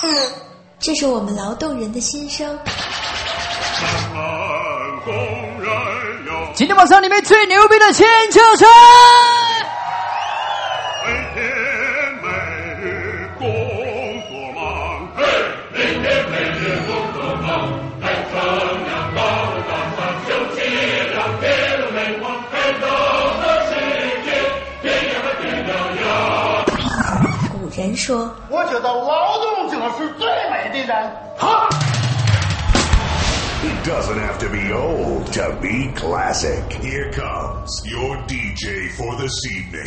这是我们劳动人的心声。 今天晚上里面最牛逼的牵车车， 每天每日工作忙，每天每日工作忙，太阳高的早上休息让天的美光，看到的世界变呀变呀。 古人说， 我觉得劳动者是最美的人。哈。 It doesn't have to be old to be classic. Here comes your DJ for this evening,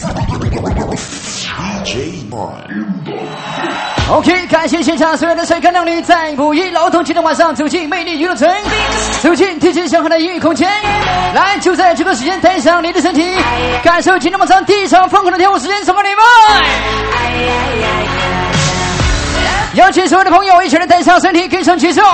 DJ Mark. OK， 感谢现场所有的帅哥靓女，在5一劳动节的晚上走进魅力娱乐城，走进DJ小孩的音乐空间。来，就在这个时间带上你的身体，感受今天晚上第一场疯狂的跳舞时间，送给你们。邀请所有的朋友一起来带上身体，跟上节奏。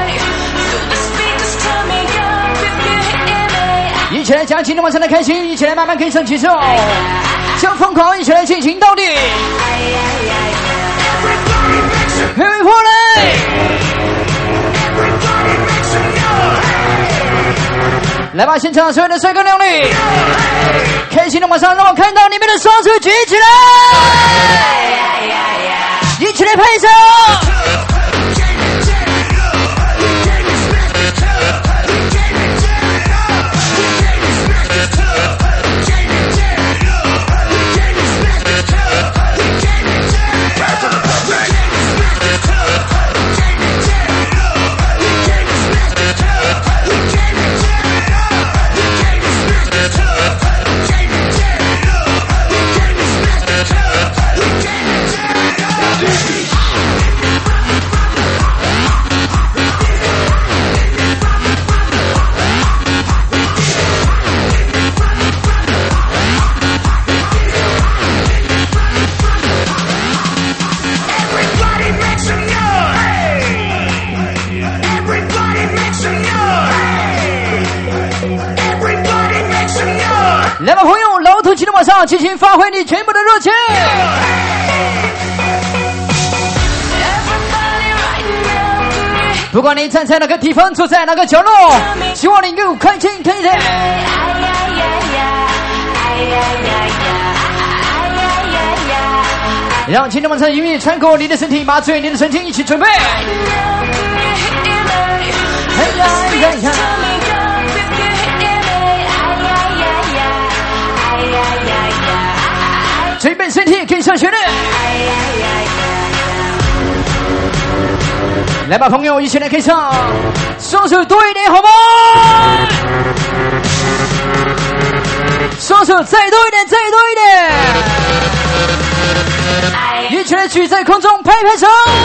一起来将今天晚上的开心，一起来慢慢跟上节奏，将疯狂一起来进行到底。Happy Party！ 来吧，现场所有的帅哥靓女，开心的晚上，让我看到你们的双手举起来，一起来拍手。来吧，朋友，劳动节的晚上，尽情发挥你全部的热情。不管你站在哪个地方，坐在哪个角落，希望你够开心开心。让今天晚上的音乐穿过你的身体，麻醉你的神经，一起准备。准备身体，跟上旋律。来吧，朋友，一起来跟上，双手多一点，好吗？双手再多一点，再多一点，一起来举在空中，拍拍手。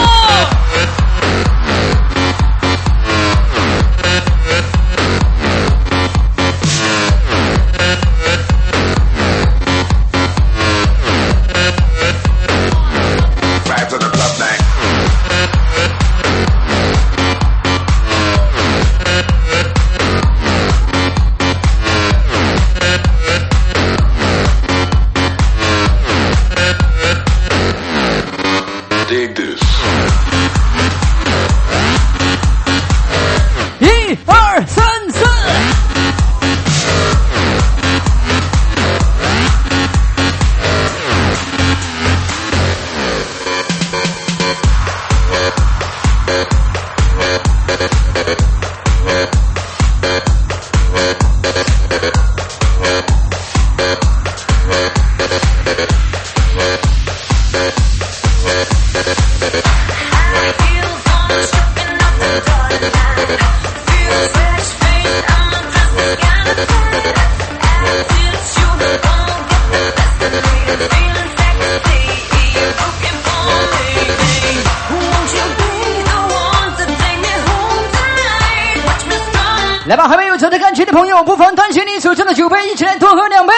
来吧，还没有走的感觉的朋友，不妨端起你手中的酒杯，一起来多喝2杯。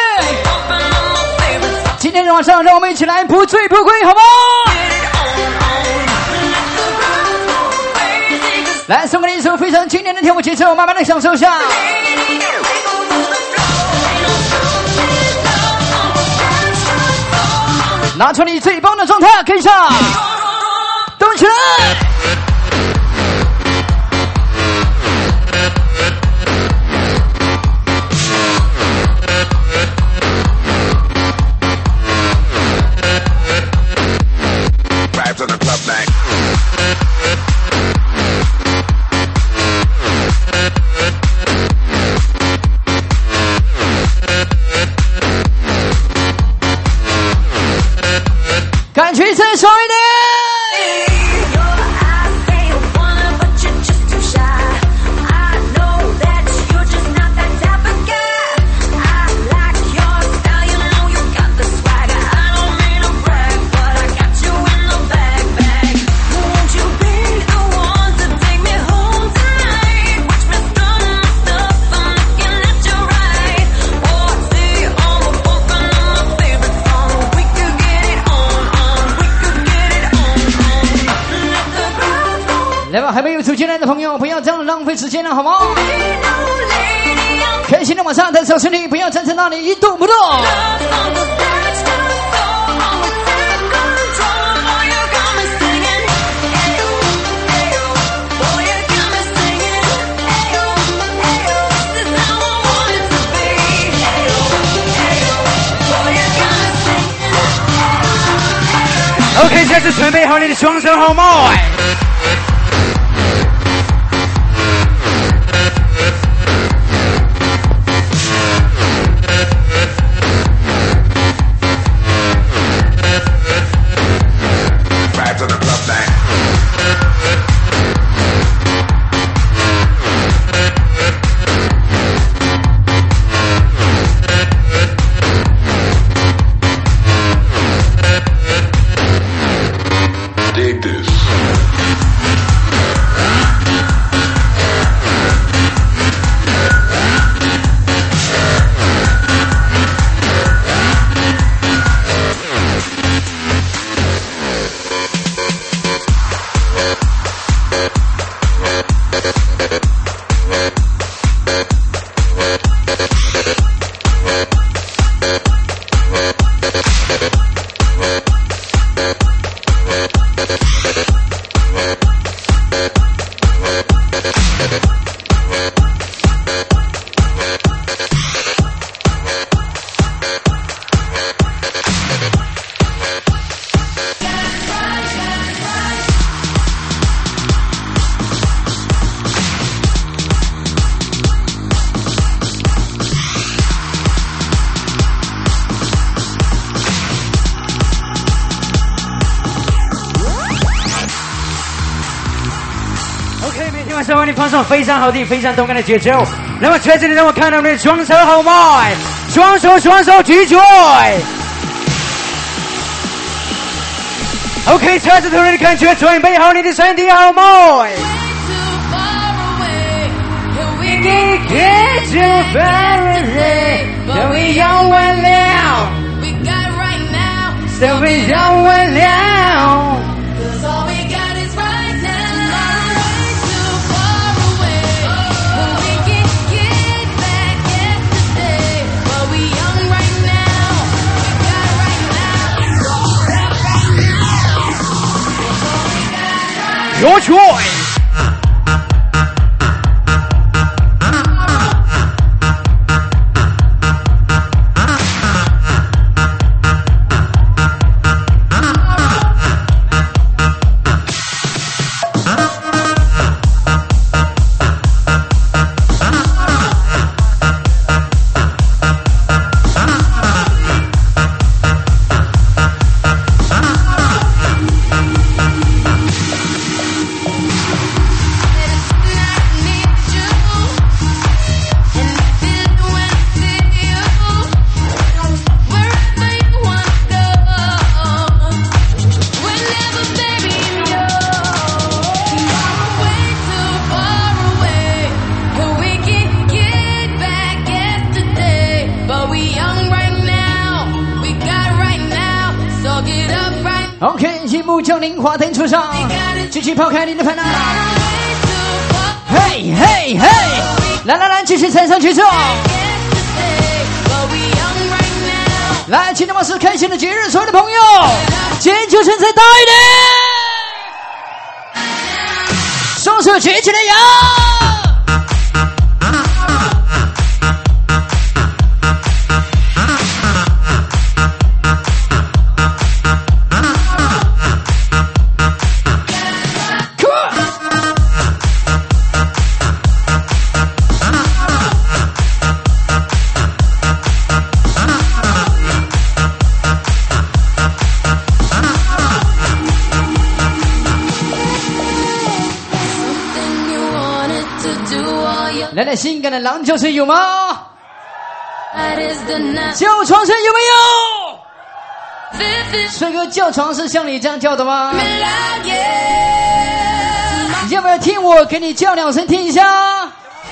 今天晚上，让我们一起来不醉不归，好吗？来，送给你一首非常经典的跳舞节奏，慢慢的享受一下。拿出你最棒的状态，跟上，动起来！ the club night. 感觉再少一点。来吧，还没有走进来的朋友，不要这样浪费时间了，好吗？开心的晚上，带上身体，不要站在那里一动不动。 OK， 现在准备好你的双手，好吗？放上非常好听、非常动感的节奏。那么在这里让我看到你的双手好吗？双手举起来。OK， 车子突然的感觉，准备好你的身体好吗？Get too far away， 都会用完了，都会用完了。Your choice. OK， 一步降临花灯初上，继续抛开你的烦恼。嘿嘿嘿，来，继续踩上去走。来，今天晚上是开心的节日，所有的朋友，尖叫声再大一点，双手举起来呀！ 来来，性感的浪叫声有吗？叫床声有没有？帅哥叫床是像你这样叫的吗？要不要听我给你叫2声听一下？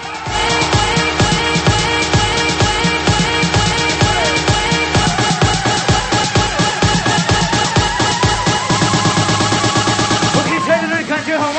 感觉好吗？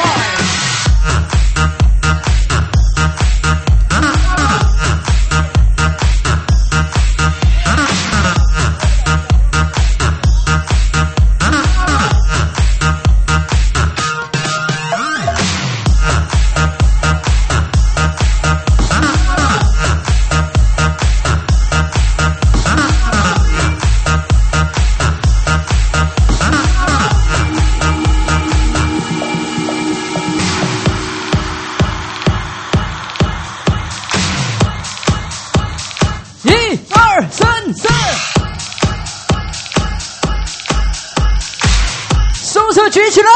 举起来！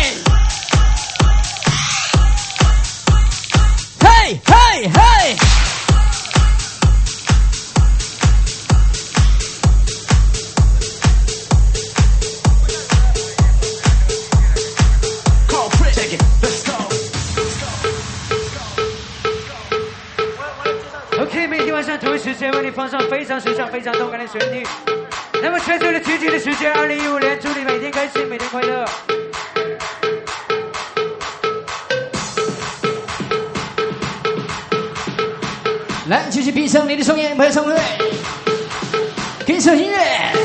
嘿嘿嘿！OK， 每天晚上同一时间为你放上非常时尚、非常动感的旋律。那么全球的集体的时间，2015年，祝你每天开心，每天快乐。来，继续闭上你的双眼，拍上位，跟上音乐。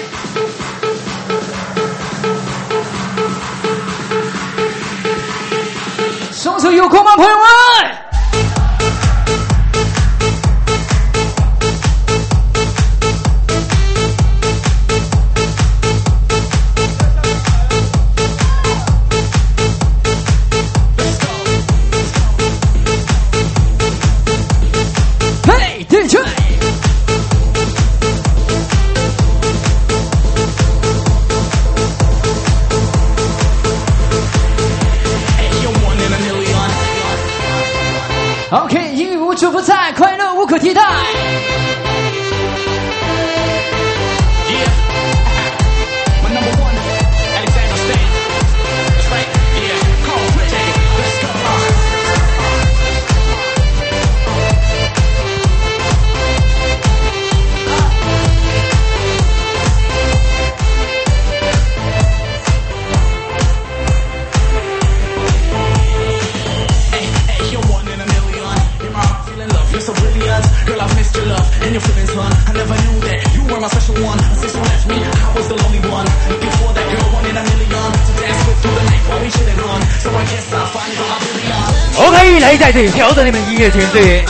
双手有空吗，朋友们？OK， 音乐无处不在，快乐无可替代。And your feelings, hun, I never knew that you were my special one. Since you left me, I was the lonely one. Looking for that girl, 1 in a million. To dance with through the night while we chillin' on. So I guess I'll find you a billion. OK， 来在这里挑着你们音乐团队，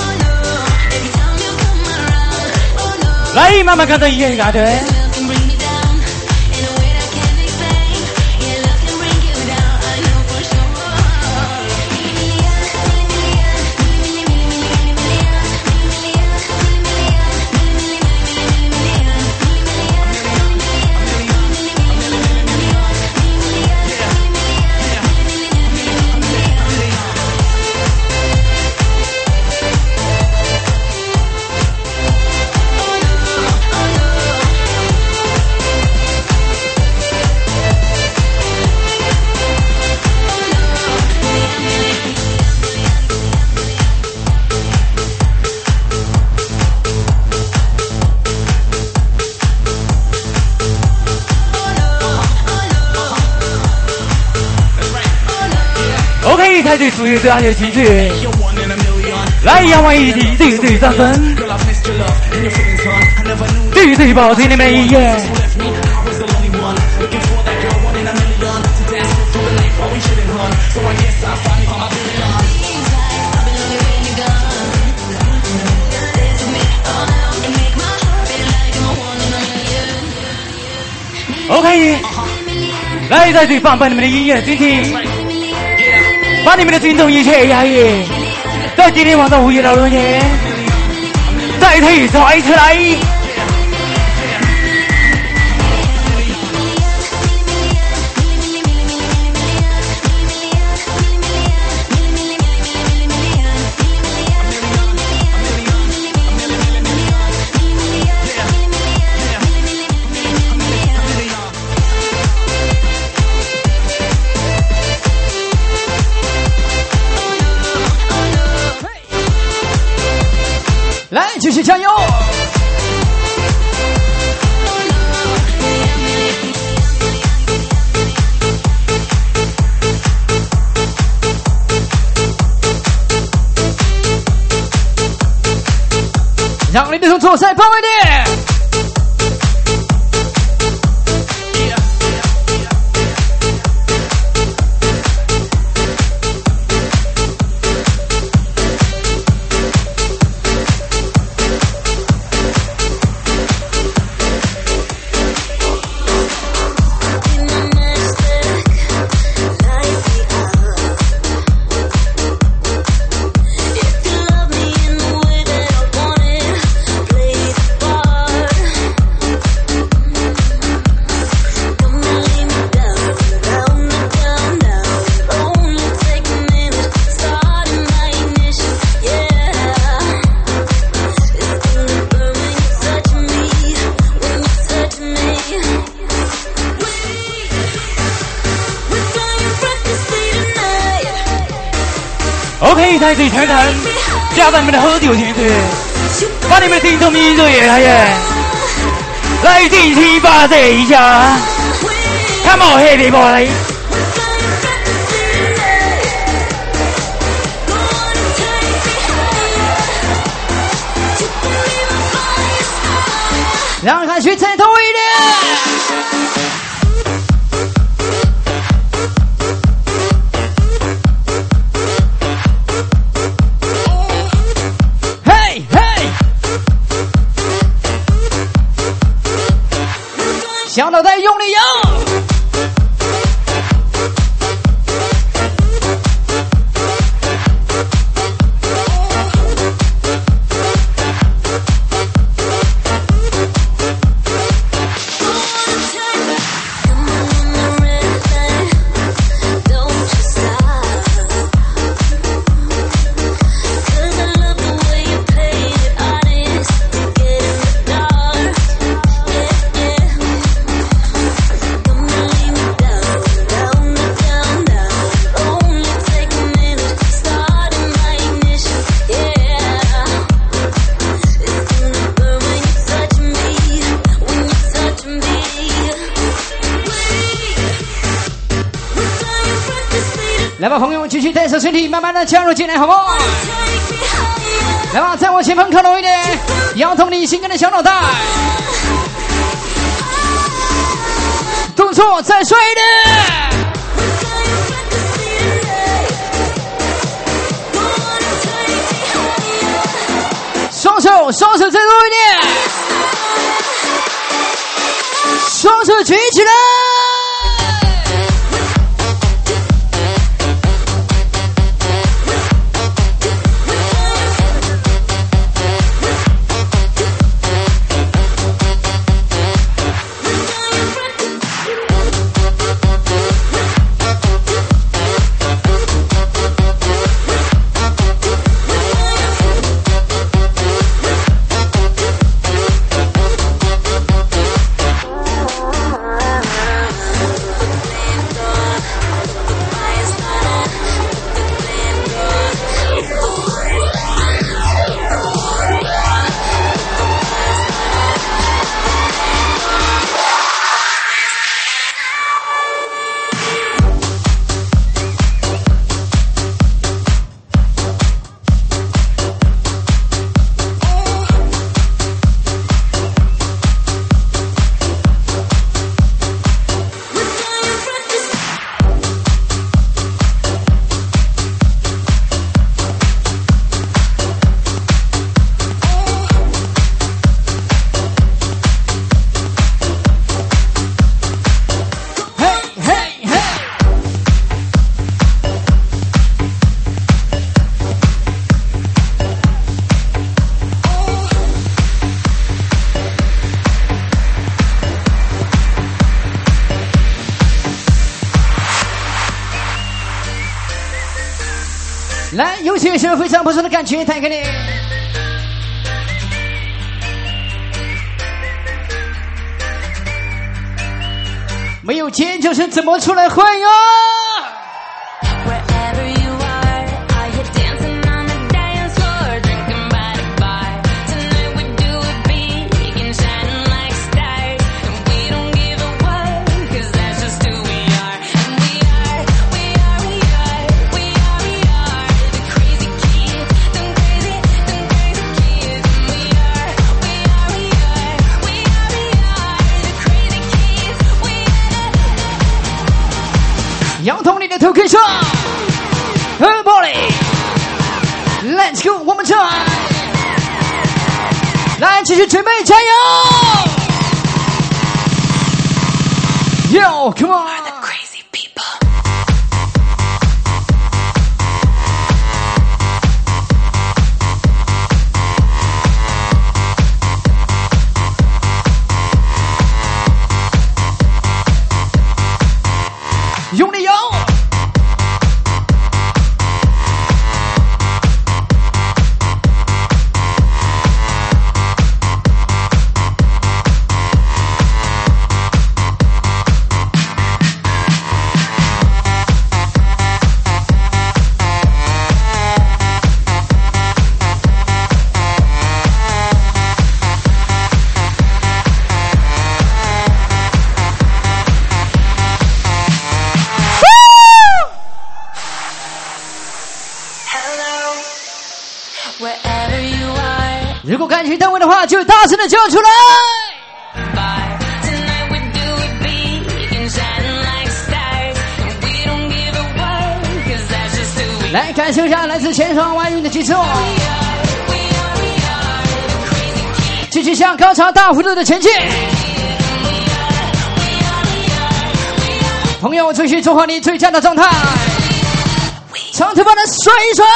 来慢慢看到音乐大队。OK， 台队属于对岸的情绪，来仰望一起对上分，对保持你们的音乐。OK， 来在这里放你们的音乐，听听。把你们的心中一切压抑，在今天晚上午夜劳动节，再推甩出来。 续加油！让你的从左塞包围点。 OK， 在这里谈谈，加上你们的喝酒节奏，把你们的听众迷热也来耶！来进行吧，这一下 ，Come on happy boy！ 让海水再多一点。小脑袋用力摇，来吧，朋友们，继续带着身体，慢慢的加入进来，好不好？来吧，在我前方靠拢一点，摇动你性感的小脑袋，动作再帅一点，双手再多一点，双手举起来。来，有请是非常不错的感觉，带给你。没有尖叫声怎么出来混呀？ Everybody，Let's go， 我们唱，来继续准备，加油 ！Yo， come on！ 用力摇！如果感情单位的话，就大声的叫出来。来感受一下来自前方外运的节奏，继续向高潮大幅度的前进。朋友，继续做好你最佳的状态，长头发的甩一甩。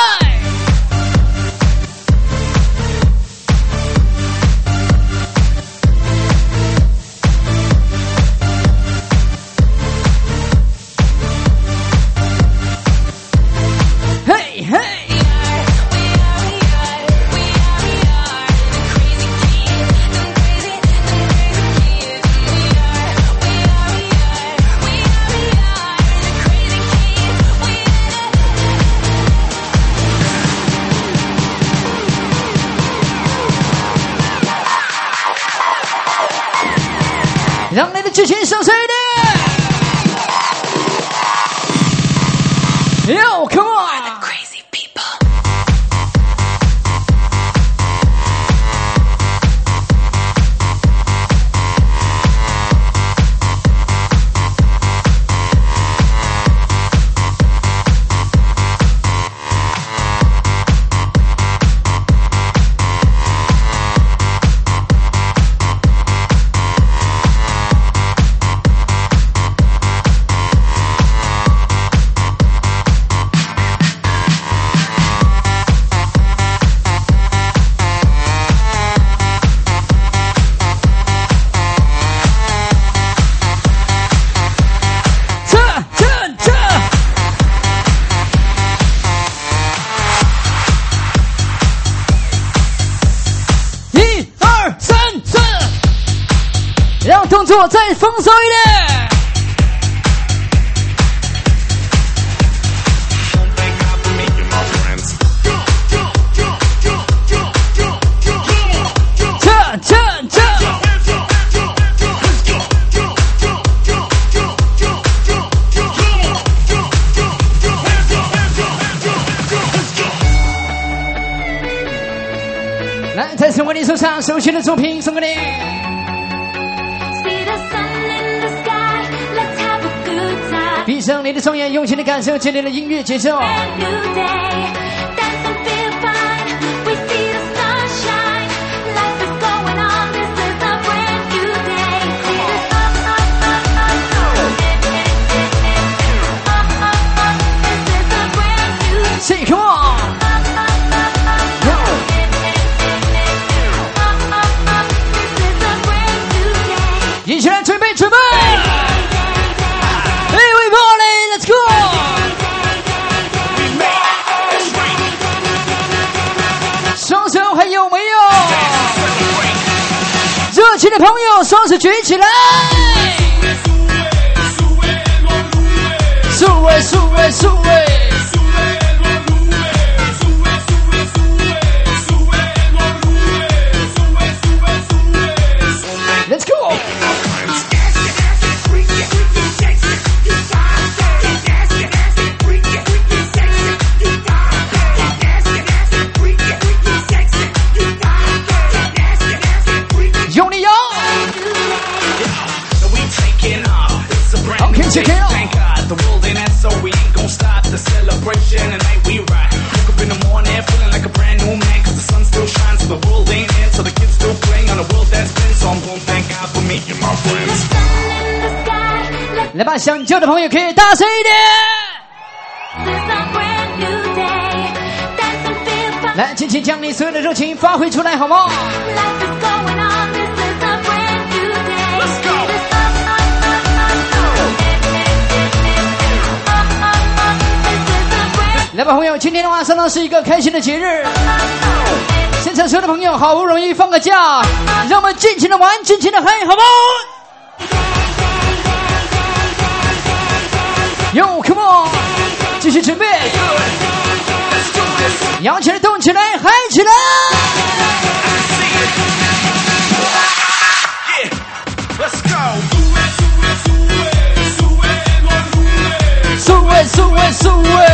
让你的激情上升一点 ！Yo, come on！ 让动作再丰收一点。来，再次为你送上首先的作品，送给你。闭上你的双眼，用心的感受这里的音乐节奏。Say come on！ 一起来准备！Everybody，let's go！ 双手还有没有？热情的朋友，双手举起来！数位，数位，数位！ Let's go！ 用力摇 ！OK， check it out。 来吧，想叫的朋友可以大声一点。来，尽情将你所有的热情发挥出来，好吗？来吧，朋友，今天的晚上呢是一个开心的节日。现场所有的朋友，好不容易放个假，让我们尽情的玩，尽情的嗨，好不好？Yo, come on， 继续准备，摇起来，动起来，嗨起来！Sube.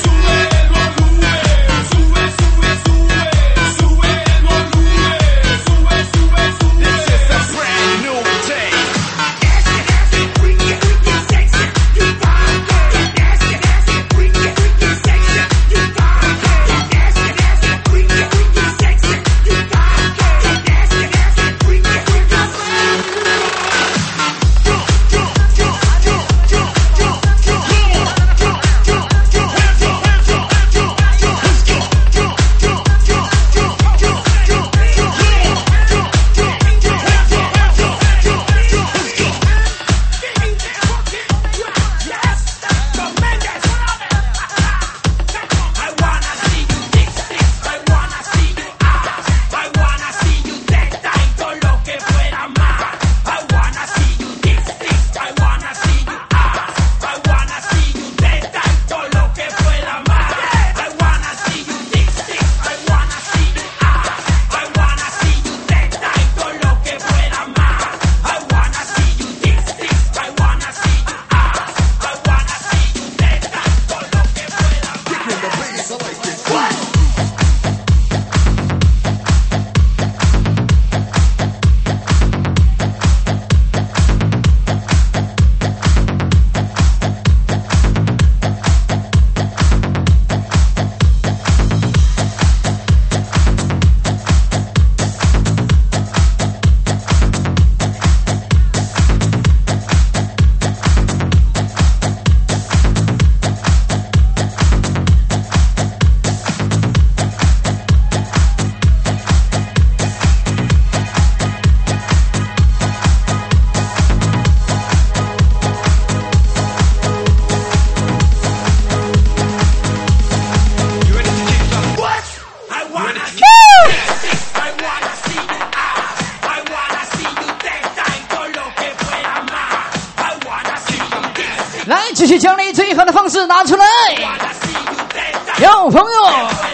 来，继续将你最好的方式拿出来，有朋友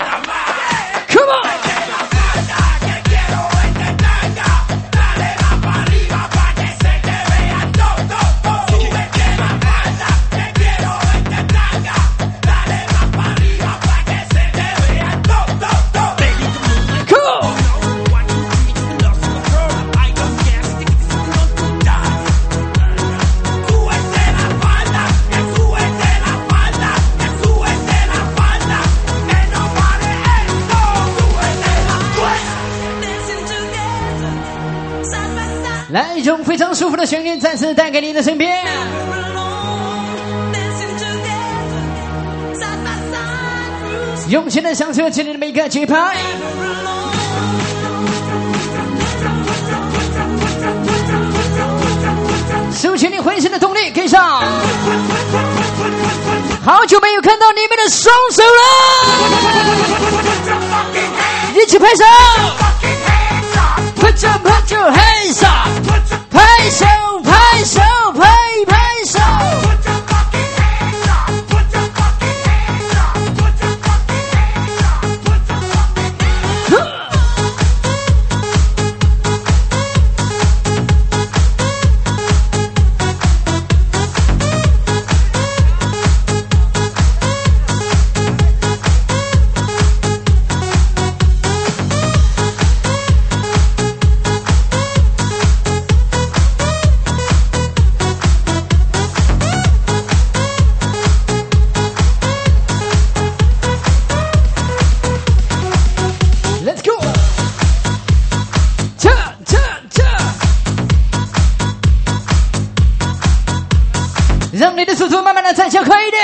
，Come on！ 来，一种非常舒服的旋律再次带给你的身边，用心的享受这里的每个节拍，收起你浑身的动力，跟上！好久没有看到你们的双手了，一起拍手！ Put your hands up， 拍手拍手拍拍手。 速度慢慢的再加快一点。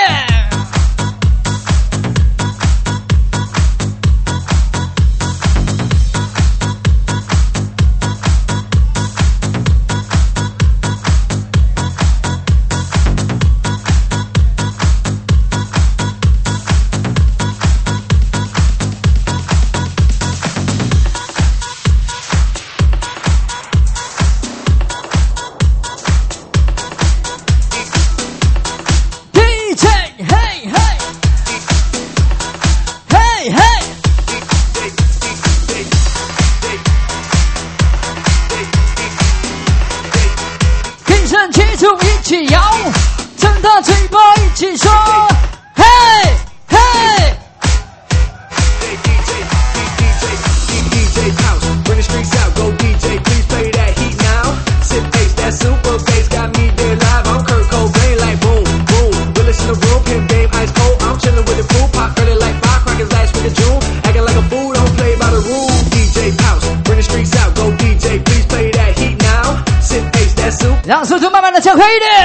让速度慢慢的加快一点。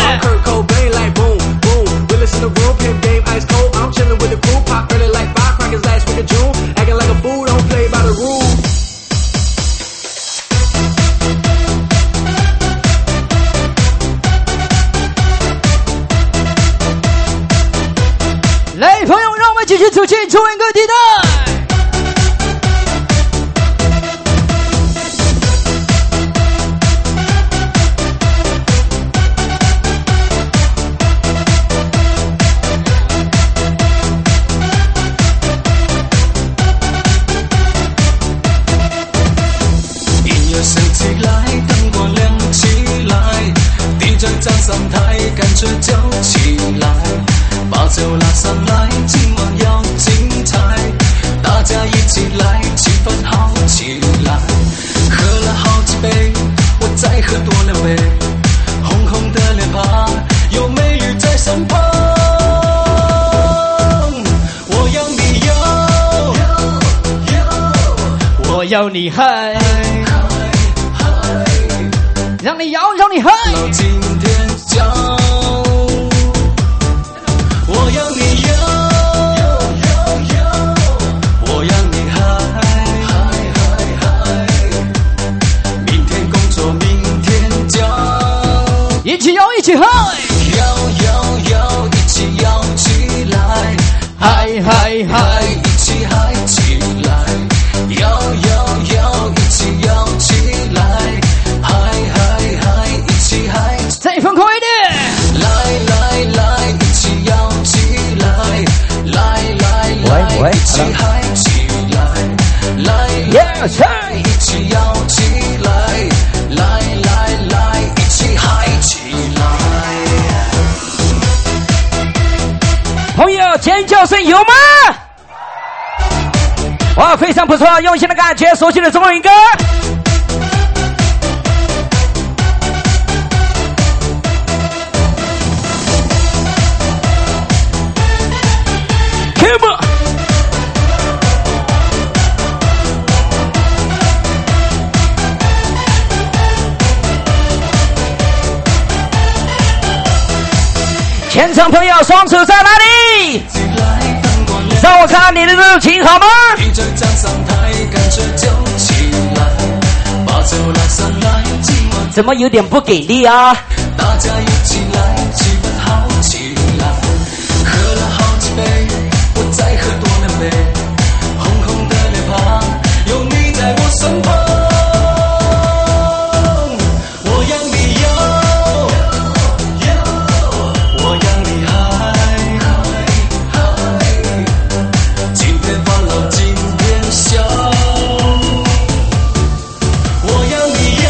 来，朋友，让我们继续走进中文歌地带。要你嗨，让你摇，让你嗨。今天叫我要你摇，我要你嗨，明天工作明天叫，一起摇一起嗨，摇摇摇，一起摇起来，嗨嗨嗨，一起嗨起来。摇摇摇，一起摇起来，嗨嗨嗨，一起嗨，再疯狂一点！来来来，一起摇起来，来来来，一起嗨起来，来来来，一起摇起来，来来来，一起嗨起来。朋友，尖叫声有吗？哇，非常不错，用心的感觉，熟悉的中文歌。Come on！ 全场朋友，双手在哪里？让我看你的热情好吗？怎么有点不给力啊？大家一起来，气氛好起来。喝了好几杯，我再喝多2杯。红红的脸庞，有你在我身旁。我让你摇，我让你嗨。今天烦恼，今天笑。我让你摇。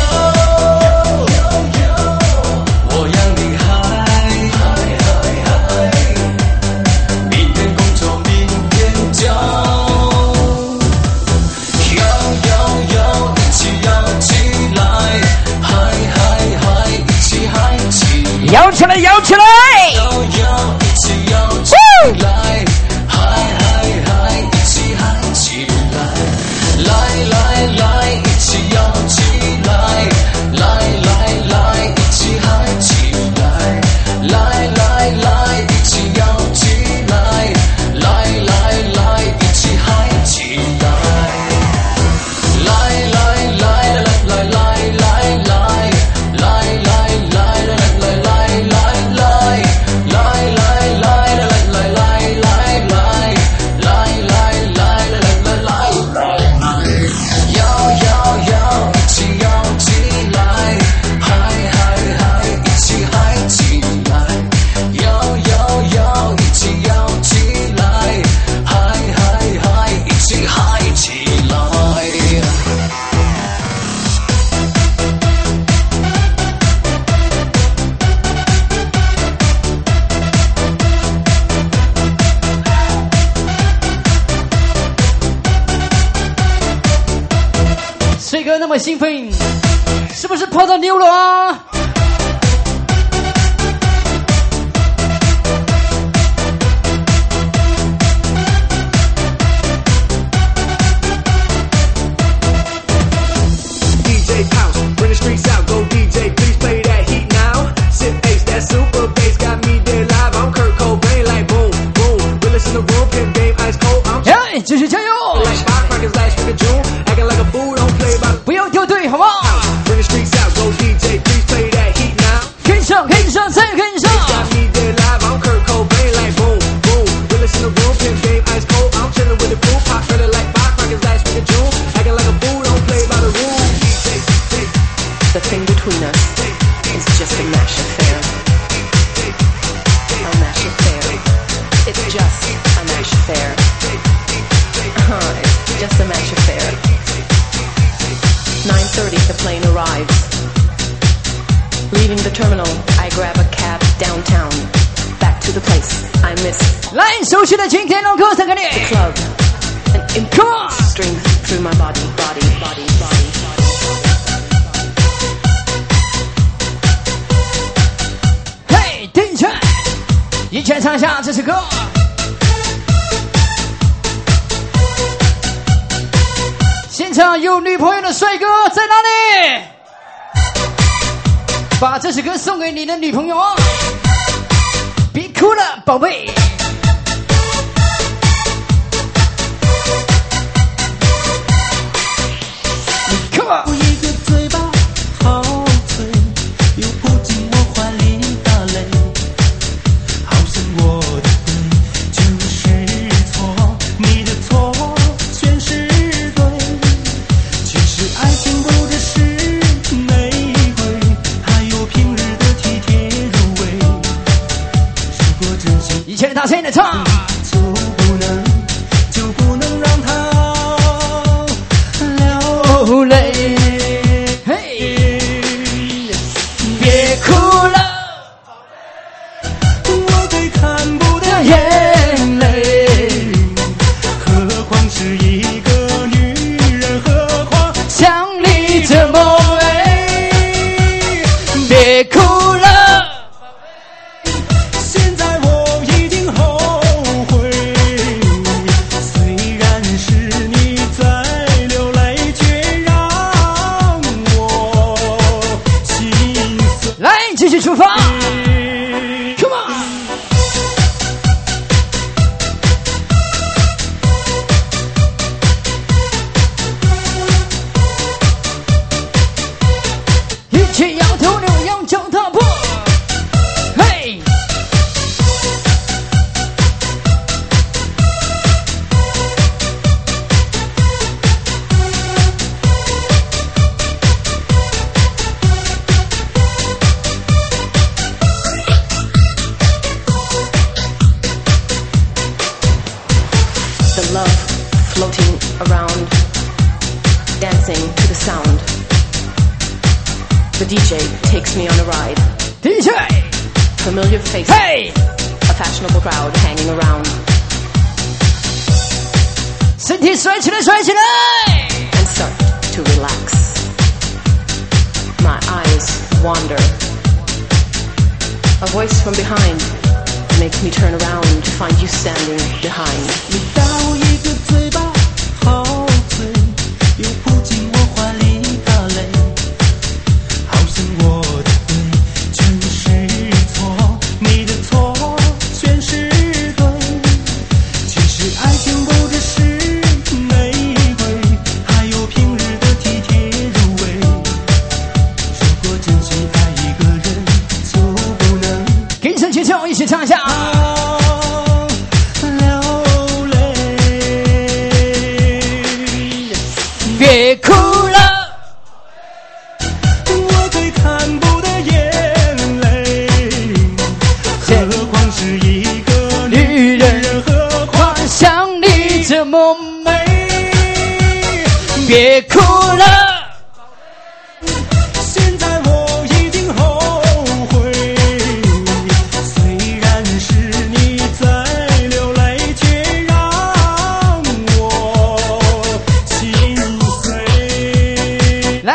摇起来，摇起来！摇摇，一起摇起来！嗨嗨嗨，一起嗨起来！来来来，一起摇起来！来来来，一起嗨起来！来来来。 么兴奋？是不是泡到妞了啊 ？DJ Pounce, bring the streets out, go DJ, please play that heat now. Sip Ace, that super bass got me dead live. I'm Kurt Cobain, like boom, boom. Realest in the room, pimp game, ice cold. I'm 哎，继续加油！ like firecrackers last week of June, acting like a fool, don't play by the 不要掉队，好不好？ Bring the streets out, go DJ, please play that heat now. 跟上，跟上，再跟上！ Got me dead live, I'm Kurt Cobain, like boom, boom. Realest in the room, pimp game, ice cold. I'm chilling with the crew, pop feeling like firecrackers last week of June, acting like a fool, don't play by the rules. The thing between us is just a mash affair. A mash affair. It's just a mash affair. It's just a mash affair. 9:30, the plane arrives. Leaving the terminal, I grab a cab downtown. Back to the place I miss. 来，熟悉的经典老歌，再给你。 The club. An impulse streams through my body. 嘿，顶起来！一起来唱一下这首歌。现场有女朋友的帅哥在哪里？把这首歌送给你的女朋友，别哭了，宝贝。Come on！ 我一个嘴巴好醉，又扑进我怀里打雷，好像我的对就是错，你的错全是对。其实爱情不只是玫瑰，还有平日的体贴入微。如果真心一起来大声的唱。 就不能让它流泪，嘿，别哭了， 我最看不得眼泪， 何况是一个女人，何况像你这么美，别哭了。 现在我已经后悔，虽然是你在流泪，却让我心碎。 来，继续出发 ，Come on！ 一起摇头扭腰脚踏步，嘿。 The love floating around, dancing to the sound. The DJ takes me on a ride. DJ， Familiar faces, 嘿， a fashionable crowd hanging around. 身体甩起来，甩起来。 And start to relax. My eyes wander. A voice from behind makes me turn around to find you standing behind. 你到一个嘴巴好醉，又扑进我怀里打雷，好像我的对全是错，你的错全是对。其实爱情不只是玫瑰，还有平日的体贴入微。如果真心爱一个人，就不能跟上节奏，一起唱一下。 流泪。 别哭了， 我最看不得眼泪，何况是一个女人，何况像你这么美，别哭了。 现在我已经后悔，虽然是你在流泪，却让我心碎。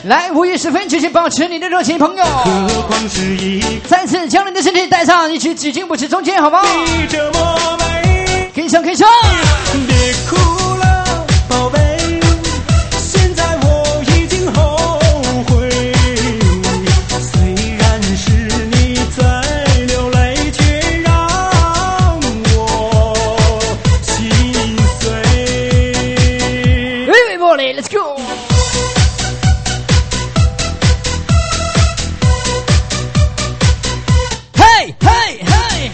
来，5月10分，继续保持你的热情，朋友。 何况是一再次将你的身体带上，一起挤进舞池中间，好不好？ 你这么美， 可以上，可以上。 别哭了，宝贝。现在我已经后悔，虽然是你在流泪，却让我心碎。 Everybody, let's go. Hey, hey, hey.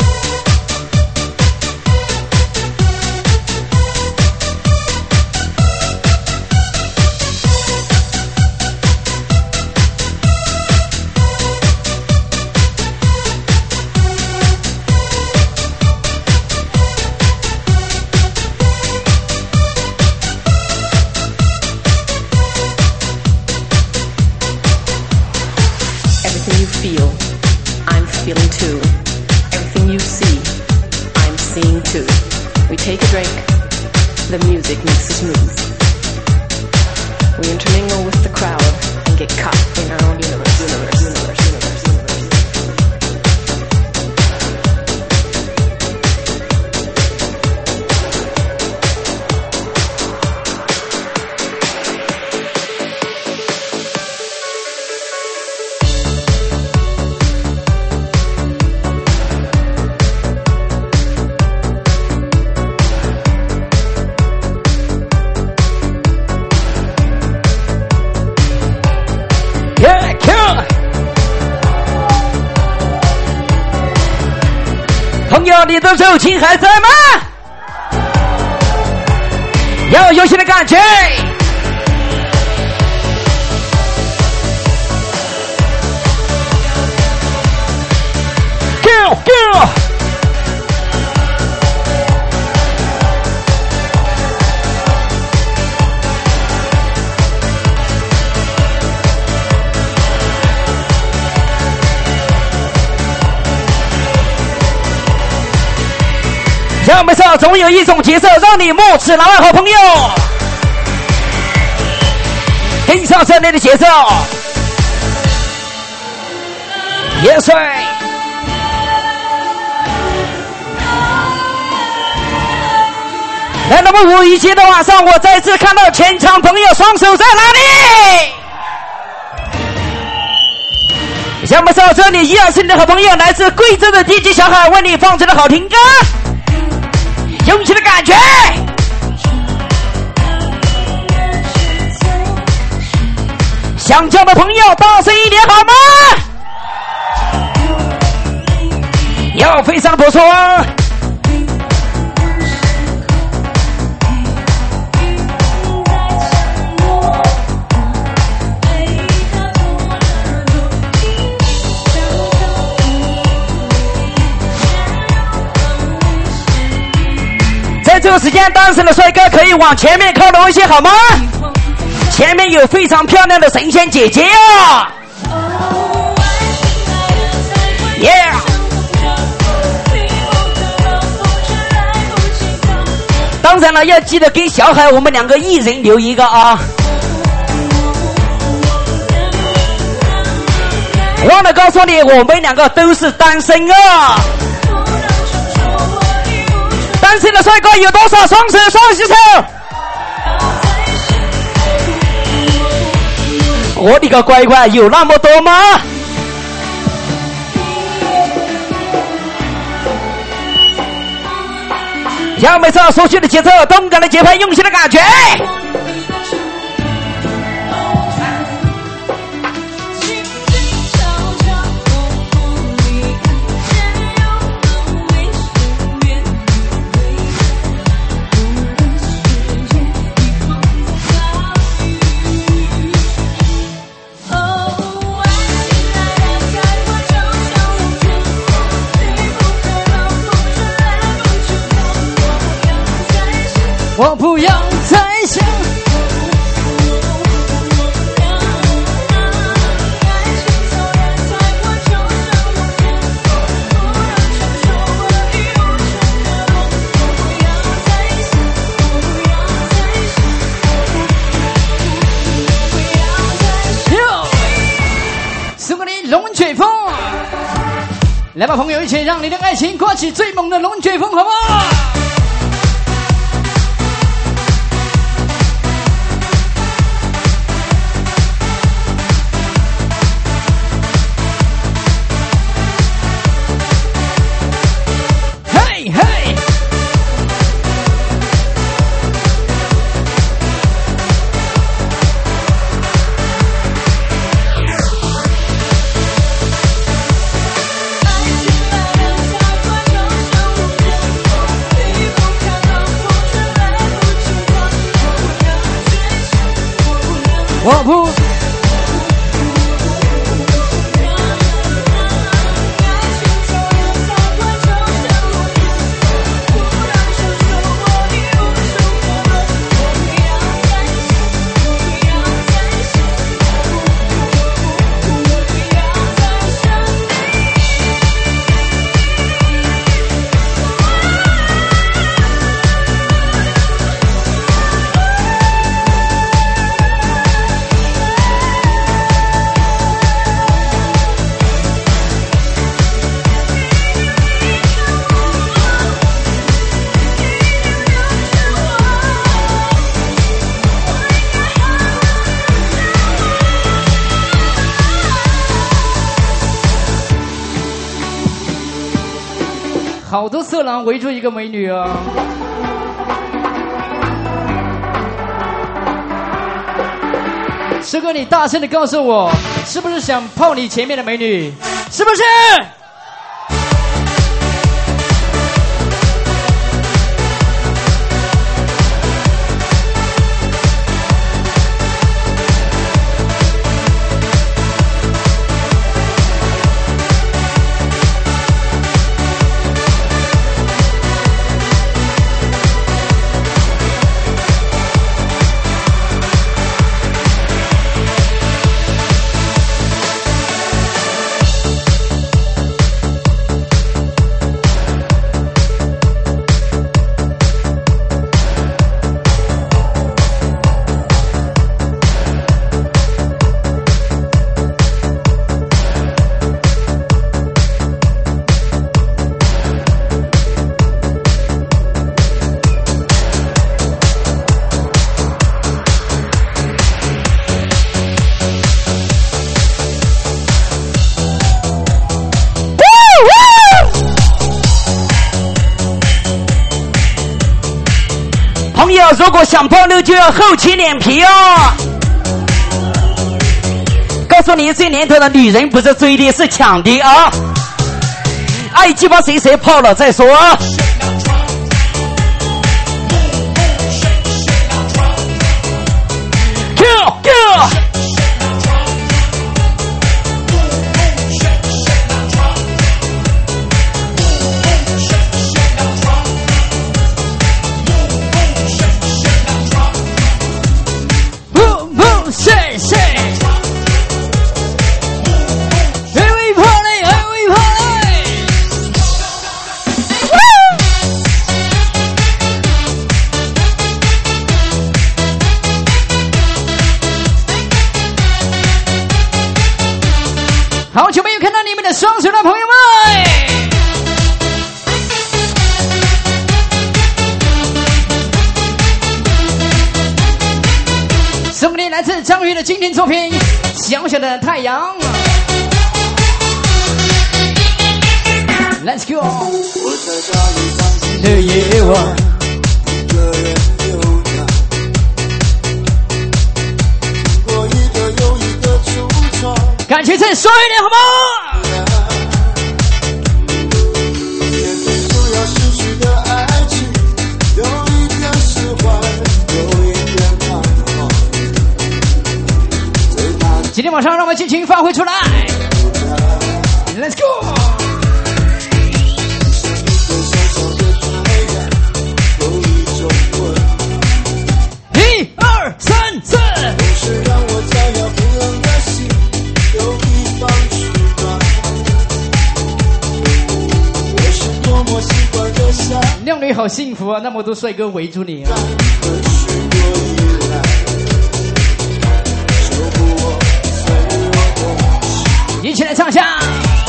你的热情还在吗？要有游戏的感觉。Go go！ 要没事，总有一种节奏让你目齿难忘，好朋友，跟上这类的节奏。Yes， 来，那么5一节的晚上，我再次看到全场朋友双手在哪里？要没事，这里依然是你的好朋友，来自贵州的 DJ 小海，为你放这的好听歌。勇气的感觉，想叫的朋友大声一点好吗？要非常不错啊！这个时间，单身的帅哥可以往前面靠拢一些，好吗？前面有非常漂亮的神仙姐姐啊 ！Yeah！ 当然了，要记得给小海我们2个一人留一个啊！忘了告诉你，我们2个都是单身啊！单身的帅哥有多少？双手双洗手！我的个乖乖，有那么多吗？要没上熟悉的节奏，动感的节拍，用心的感觉。我不要再想， 来吧，朋友，一起让你的爱情刮起最猛的龙卷风，好不好？嘿嘿。我不。好多色狼围住一个美女啊！师哥，你大声的告诉我，是不是想泡你前面的美女？是不是？ 朋友，如果想泡妞就要厚起脸皮哦。告诉你，这年头的女人不是追的，是抢的啊！爱鸡巴谁泡了再说。 好久没有看到你们的双手了，朋友们！送给你来自张宇的经典作品《小小的太阳》。Let's go！ 我在大雨放晴的夜晚，一个人流淌，过一个又一个橱窗。 感觉再说一点好吗？ 面对就要失去的爱情，有一点释怀，有一点彷徨。 今天晚上让我们尽情发挥出来 ，Let's go！ 1、2、3、4， 总是让我在要冰冷的心有地方去暖。我是多么习惯的想， 靓女好幸福啊，那么多帅哥围住你啊！ 可许多依赖，守护我脆弱的心。 一起来唱下。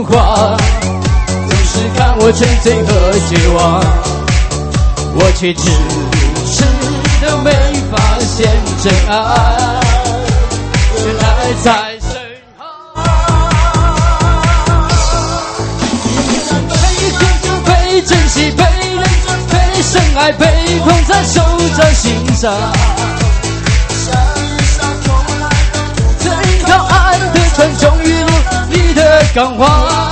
如花，总是看我沉醉和绝望，我却迟迟都没发现真爱，真爱在身旁。被珍惜，被认真，被深爱，被捧在手掌心上。最靠岸的船终于入你的港湾。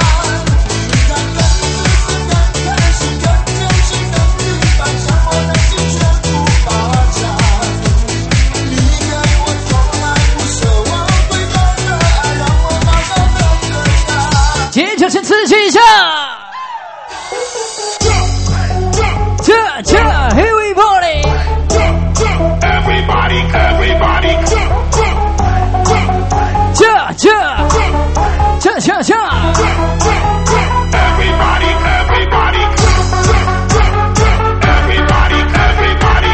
接着是刺激一下。Here we party! Everybody, everybody. Everybody, everybody. Everybody, everybody.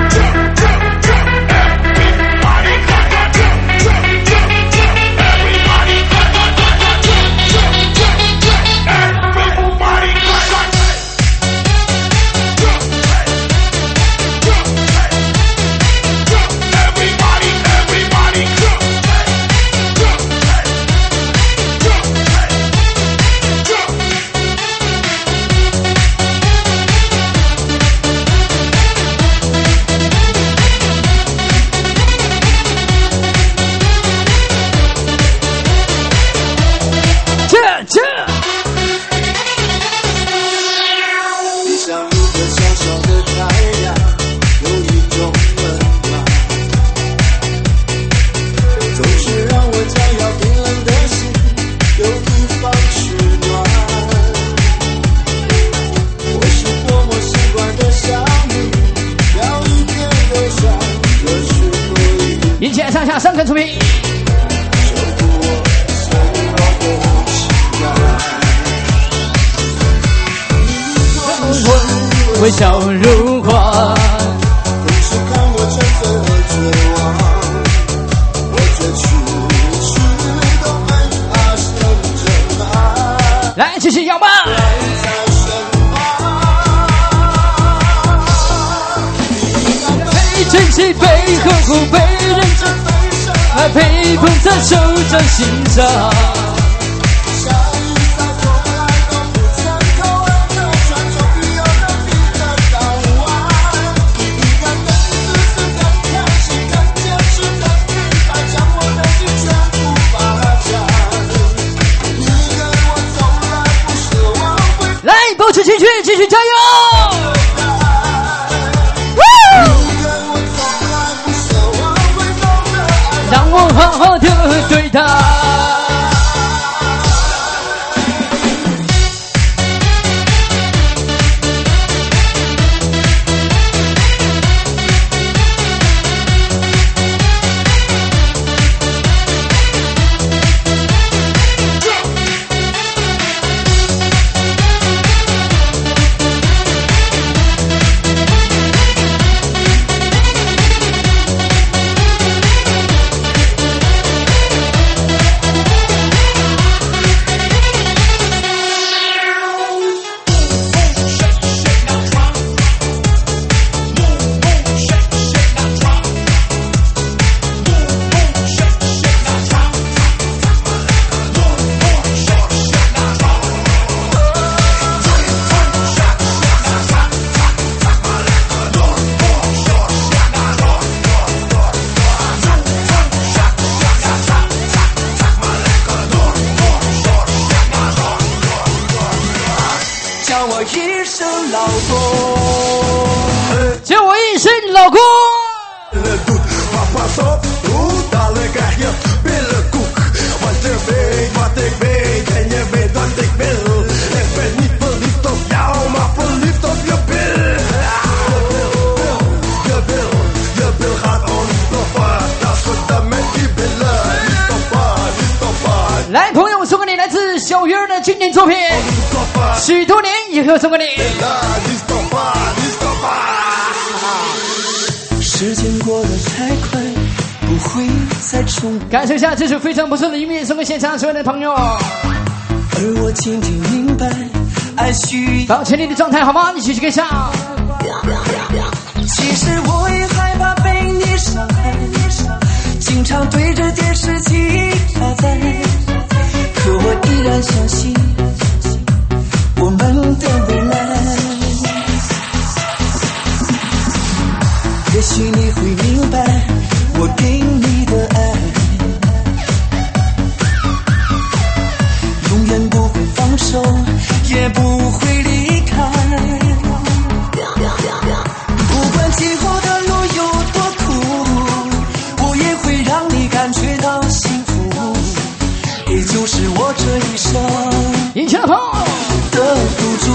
一起来上下三根出品。微笑如花，来继续摇吧。被珍惜，被呵护，被认真，还被捧在手掌心上。来，保持情绪，继续加油！让我好好的对他。叫我一声老公。来，朋友，送给你来自小鱼儿的经典作品，许多年以后送给你。 时间过得太快，不会再重。 感受一下这首非常不错的音乐，送给现场所有的朋友。 而我渐渐明白，爱需保持你的状态好吗？你继续跟上。 其实我也害怕被你伤害，经常对着电视机发呆，可我依然相信我们的未来。也许你会明白我给你的爱永远不会放手，也不会离开。不管今后的路有多苦，我也会让你感觉到幸福，也就是我这一生一起来跑的赌注。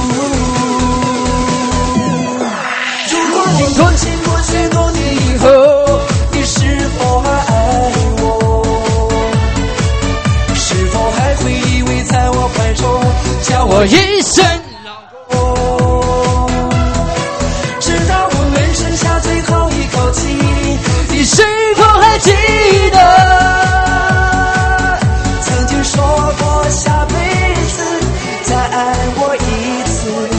如果你多经过许多年以后，你是否还爱我？是否还会依偎在我怀中，叫我一声老公？直到我们剩下最后一口气，你是否还记得曾经说过下辈子再爱我一次？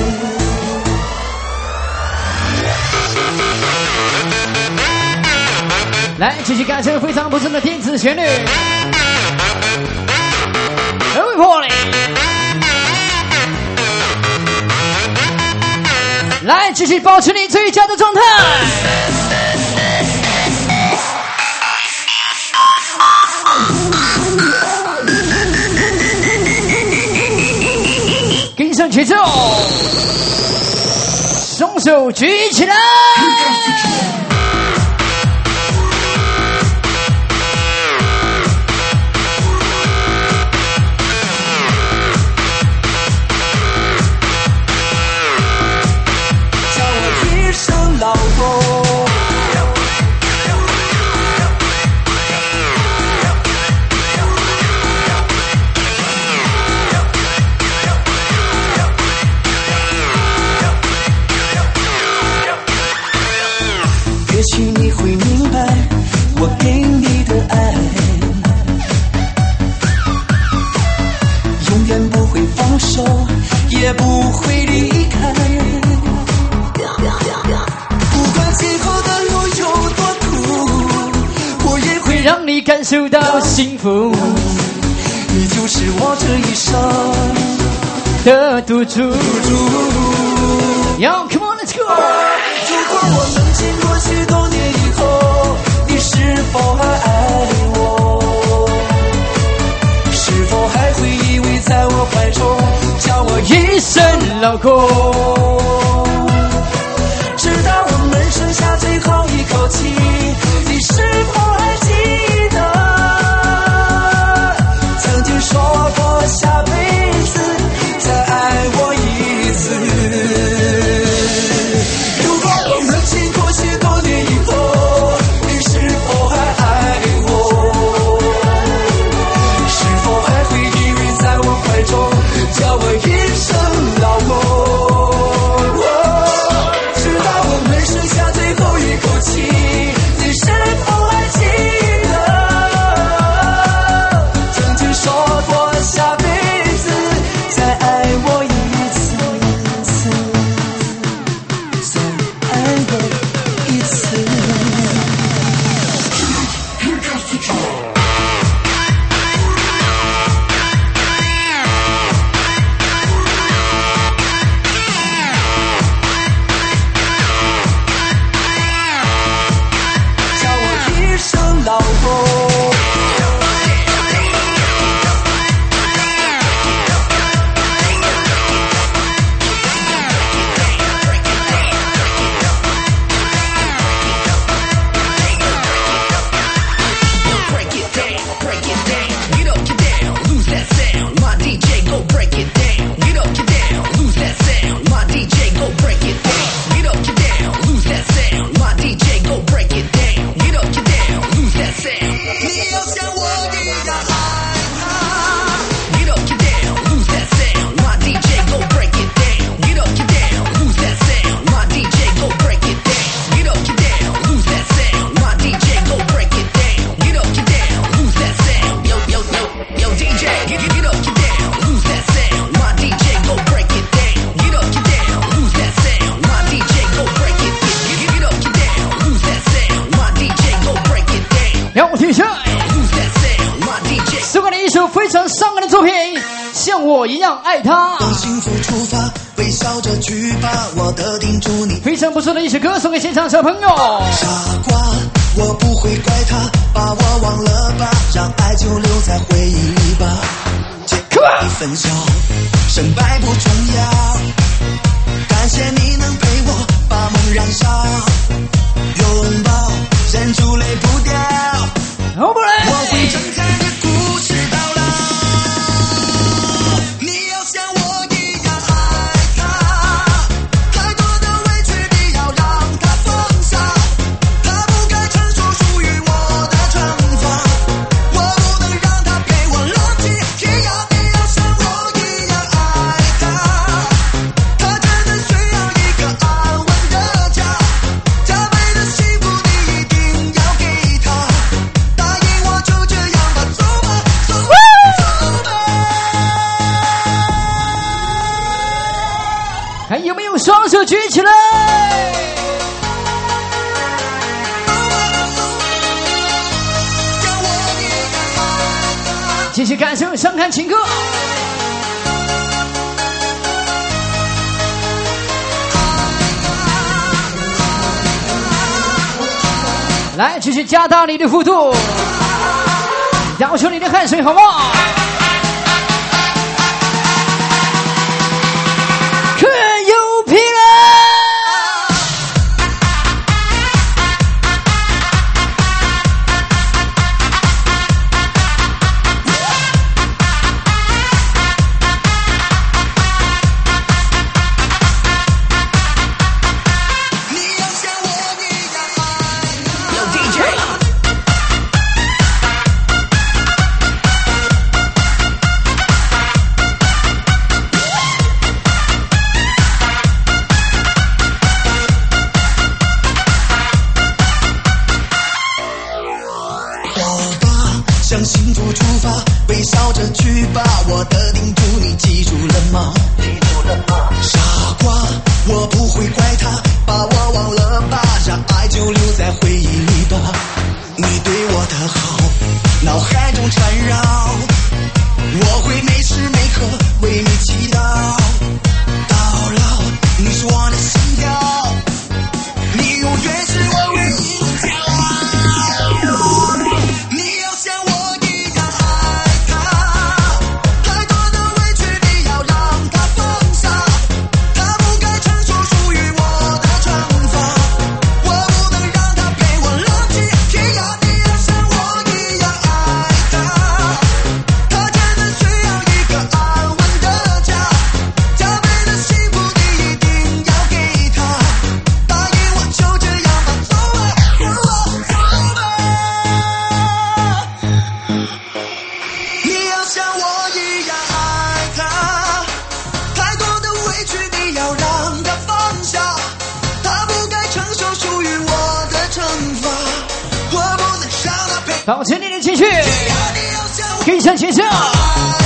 来，继续感受非常不错的电子旋律。Everybody， 来，继续保持你最佳的状态。跟上节奏，双手举起来。 老公，也许你会明白我给你的爱永远不会放手，也不会离开。今后的路有多苦，我也会让你感受到幸福， 你就是我这一生的赌注。Yo, come on, let's go！ 如果我们经过许多年以后，你是否还爱我？是否还会依偎在我怀中，叫我一声老公？直到我们剩下最后一口气，你是否还记得曾经说过下辈子再爱我一次？如果我们经过许多年以后，你是否还爱我？是否还会依偎在我怀中，叫我一声老公？ 非常伤感的作品，像我一样爱他。 用幸福出发，微笑着去吧，我的叮嘱你。 非常不错的一首歌，送给现场小朋友。 傻瓜，我不会怪他，把我忘了吧，让爱就留在回忆里吧。结一分笑，胜败不重要。感谢你能陪我把梦燃烧，拥抱，忍住泪不掉。我会睁开的故事到老。你要像我一样爱他，太多的委屈你要让他放下，他不该承受属于我的惩罚，我不能让他陪我浪迹天涯。你要像我一样爱他，他真的需要一个安稳的家，加倍的幸福你一定要给他。答应我就这样吧，走吧，走吧，走吧。 还有没有双手举起来？继续感受伤感情歌。来，继续加大你的幅度，要求你的汗水，好不好？可有屁了！ 你要像我一样爱有 DJ。向幸福出发，微笑着去吧，我的叮嘱你记住了吗？傻瓜，我不会怪他，把我忘了吧，让爱就留在回忆里吧。你对我的好，脑海中缠绕，我会每时每刻为你祈祷，到老你是我的心跳，你永远是我唯一的骄傲。你要像我一样爱他，太多的委屈你要让他放下，他不该承受属于我的惩罚，我不能让他陪我浪迹天涯。你要像我一样爱他，他真的需要一个安稳的家，加倍的幸福你一定要给他。答应我就这样吧，走吧，走吧，走吧。你要像我一样爱他，太多的委屈你要让他放下，他不该承受属于我的惩罚，我不能让他陪。 保持你的情绪， 你要像我跟上前生。